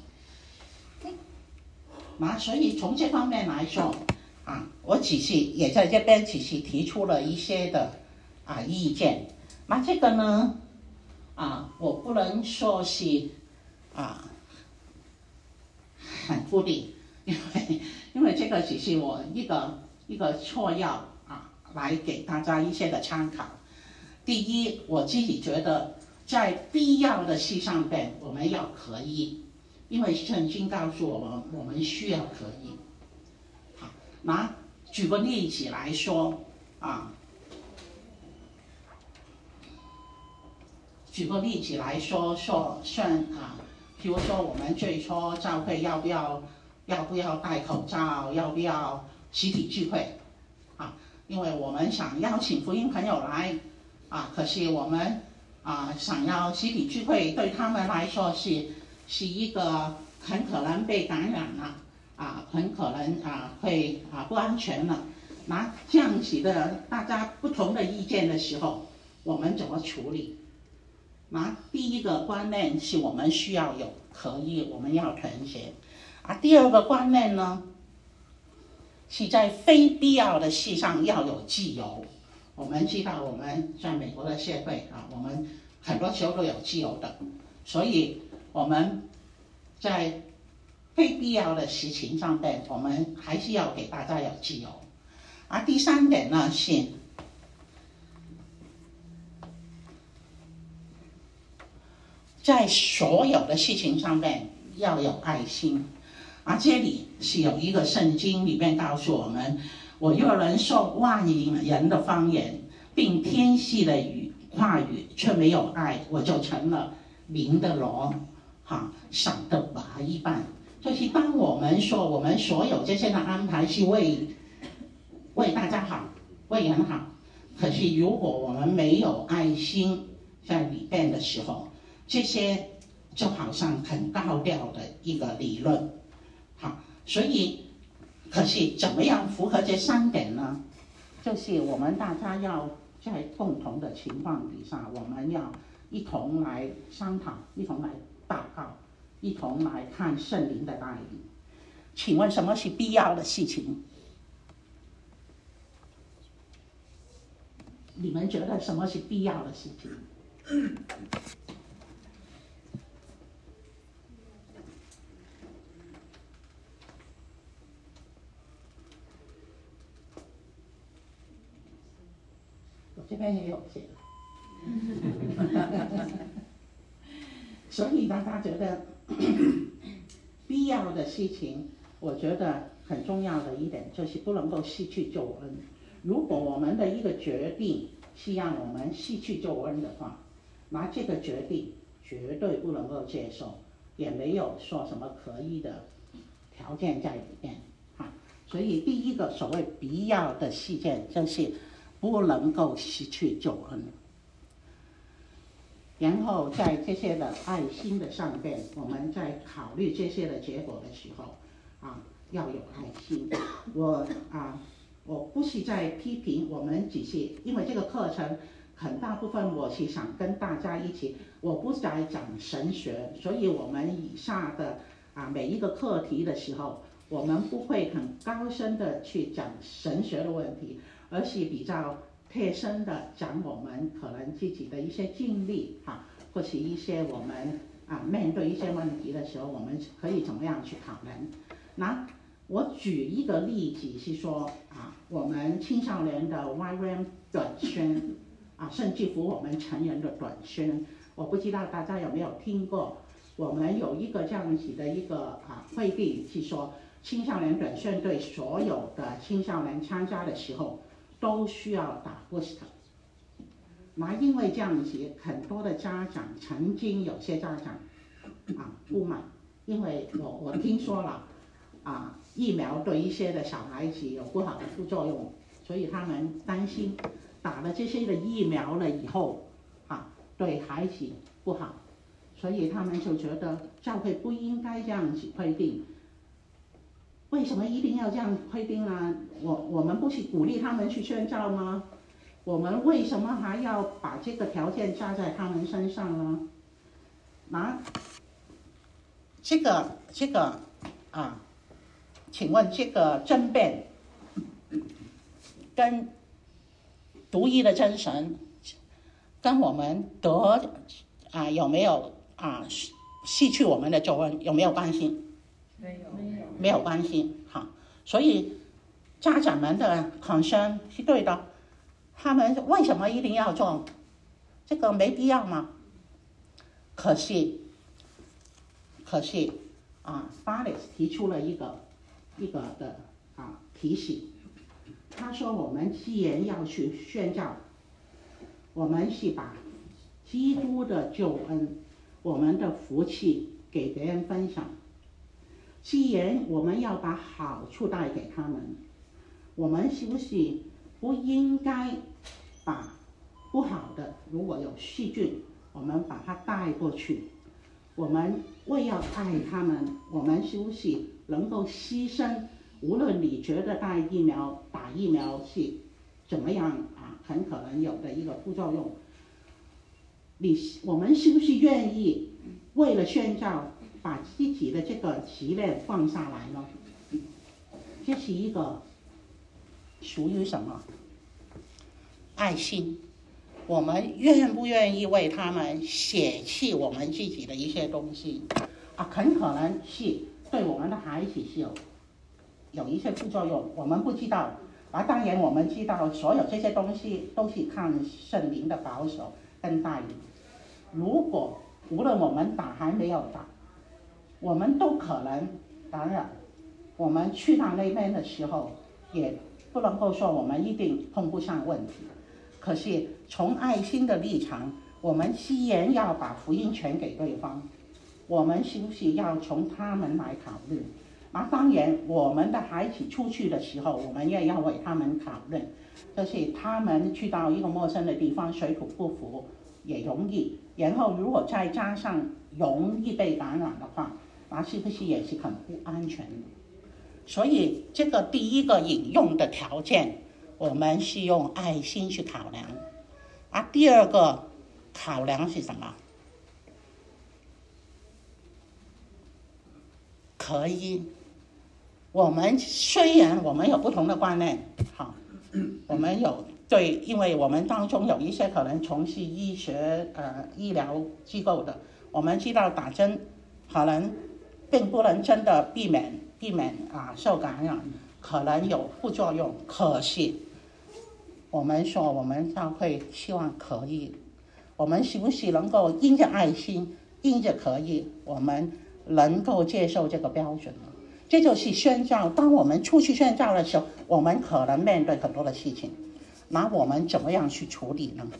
那所以从这方面来说啊，我只是也在这边只是提出了一些的啊意见。那这个呢啊，我不能说是啊很固定，因为因为这个只是我一个一个错要啊来给大家一些的参考。第一，我自己觉得在必要的事上边，我们要合一，因为圣经告诉我们，我们需要合一。好，那举个例子来说啊，举个例子来说，说算啊，比如说我们最初教会要不要要不要戴口罩，要不要实体聚会啊？因为我们想邀请福音朋友来啊，可是我们啊想要实体聚会，对他们来说是是一个很可能被感染了啊，很可能啊会啊不安全了。那这样子的大家不同的意见的时候，我们怎么处理？那第一个观念是我们需要有合一，我们要团结。啊，第二个观念呢，是在非必要的事上要有自由。我们知道我们在美国的社会啊，我们很多时候都有自由的，所以我们在非必要的事情上面，我们还是要给大家有自由。啊，第三点呢是，在所有的事情上面要有爱心。啊，这里是有一个圣经里面告诉我们，我若能说万人的方言，并天系的语话语，却没有爱，我就成了零的锣，哈，少的拔一半。就是当我们说我们所有这些的安排是为为大家好，为人好，可是如果我们没有爱心在里边的时候，这些就好像很高调的一个理论。好，所以可是怎么样符合这三点呢？就是我们大家要在共同的情况底下，我们要一同来商讨，一同来祷告，一同来看圣灵的带领。请问什么是必要的事情？你们觉得什么是必要的事情？我这边也有写，所以大家觉得必要的事情，我觉得很重要的一点就是不能够失去救恩。如果我们的一个决定是让我们失去救恩的话，那这个决定绝对不能够接受，也没有说什么可以的条件在里面。所以第一个所谓必要的事件就是不能够失去救恩。然后在这些的爱心的上面，我们在考虑这些的结果的时候啊，要有爱心。我啊，我不是在批评，我们只是因为这个课程很大部分我是想跟大家一起，我不是在讲神学，所以我们以下的啊每一个课题的时候，我们不会很高深的去讲神学的问题，而是比较贴身的讲我们可能自己的一些经历哈，或是一些我们啊面对一些问题的时候，我们可以怎么样去讨论。那我举一个例子是说啊，我们青少年的 Y R A M 短宣啊，甚至乎我们成人的短宣，我不知道大家有没有听过，我们有一个这样子的一个啊会议是说，青少年短宣队所有的青少年参加的时候都需要打 booster。 那因为这样子，很多的家长曾经有些家长啊不满，因为我我听说了啊疫苗对一些的小孩子有不好的副作用，所以他们担心打了这些的疫苗了以后啊对孩子不好，所以他们就觉得教会不应该这样子规定。为什么一定要这样规定啊？我我们不是鼓励他们去宣教吗？我们为什么还要把这个条件加在他们身上呢？那这个这个啊，请问这个争辩跟独一的真神跟我们得啊有没有啊失去我们的救恩有没有关系？ 没有，没有， 没有关系。好，所以家长们的 concern 是对的。他们为什么一定要做？这个没必要吗？可是，可是啊，巴里斯提出了一个一个的啊提醒， 他说我们既然要去宣教，我们是把基督的救恩，我们的福气给别人分享。既然我们要把好处带给他们，我们是不是不应该把不好的，如果有细菌，我们把它带过去？我们为要爱他们，我们是不是能够牺牲？无论你觉得带疫苗、打疫苗是怎么样啊，很可能有的一个副作用，你我们是不是愿意为了宣教，把自己的这个习练放下来呢？这是一个属于什么？爱心。我们愿不愿意为他们舍弃我们自己的一些东西啊？很可能是对我们的孩子是有有一些副作用，我们不知道啊。当然我们知道所有这些东西都是看圣灵的保守跟带领。如果无论我们打还没有打，我们都可能，当然我们去到那边的时候，也不能够说我们一定碰不上问题。可是从爱心的立场，我们既然要把福音传给对方，我们是不是要从他们来考虑？啊，当然我们的孩子出去的时候，我们也要为他们考虑，就是他们去到一个陌生的地方，水土不服也容易，然后如果再加上容易被感染的话，啊，是不是也是很不安全的？所以这个第一个引用的条件，我们是用爱心去考量。啊，第二个考量是什么？可以，我们虽然我们有不同的观念，好，我们有对，因为我们当中有一些可能从事医学呃医疗机构的，我们知道打针可能并不能真的避免避免啊受感染，可能有副作用。可是我们说我们教会希望可以，我们是不是能够因着爱心，因着可以，我们能够接受这个标准呢？这就是宣教。当我们出去宣教的时候，我们可能面对很多的事情，那我们怎么样去处理呢？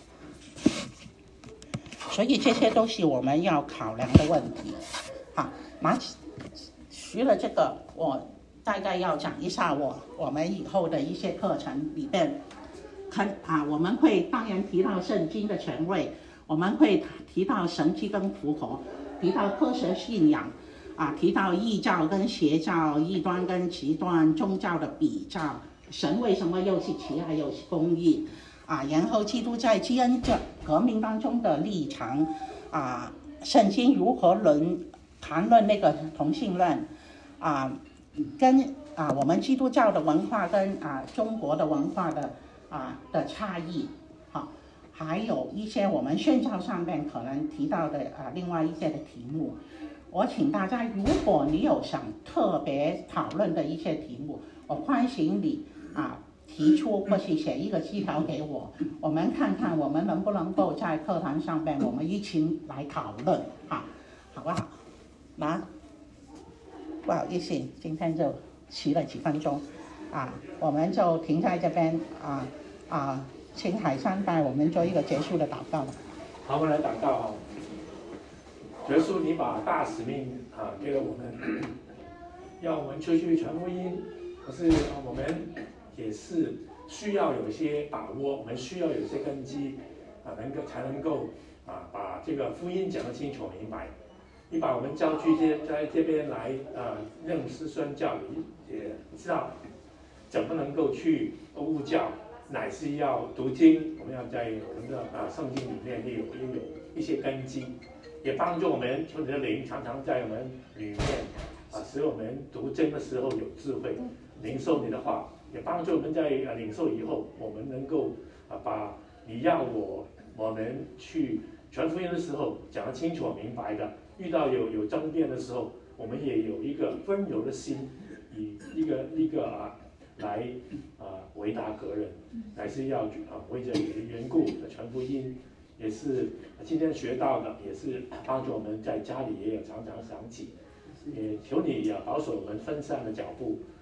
所以这些都是我们要考量的问题。好，那除了这个，我大概要讲一下我我们以后的一些课程里边，看啊，我们会当然提到圣经的权威，我们会提到神迹跟复活，提到科学信仰，啊，提到异教跟邪教，异端跟极端，宗教的比较，神为什么又是慈爱又是公义，啊，然后基督在基恩革命当中的立场，啊，圣经如何论谈论那个同性恋，啊，跟啊我们基督教的文化跟啊中国的文化的啊的差异，好，还有一些我们宣教上面可能提到的啊另外一些的题目，我请大家，如果你有想特别讨论的一些题目，我欢迎你啊提出或是写一个字条给我，我们看看我们能不能够在课堂上面我们一起来讨论，哈，好不好？那不好意思，今天就迟了几分钟，啊，我们就停在这边，啊啊，请海山带我们做一个结束的祷告。 好，我们来祷告啊。耶稣，你把大使命啊给了我们，要我们出去传福音。可是我们也是需要有一些把握，我们需要有一些根基啊，能够才能够啊把这个福音讲得清楚明白。你把我们教区这在这边来啊认识宣教，也知道怎么能够去悟教，乃是要读经，我们要在我们的啊圣经里面也有也有一些根基。也帮助我们，求你的灵常常在我们里面啊，使我们读经的时候有智慧，领受你的话，也帮助我们在啊领受以后，我们能够啊把你要我我们去传福音的时候讲得清楚明白的，遇到有有争辩的时候，我们也有一个温柔的心，以一个一个啊来啊回答个人，乃是要啊为着你的缘故的传福音。也是今天学到的，也是帮助我们在家里也有常常想起，也求你啊保守我们分散的脚步，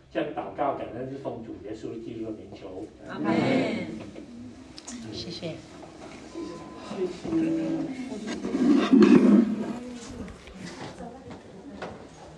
这样祷告，感恩是奉主耶稣基督的名求。 阿门。 谢谢。 谢谢。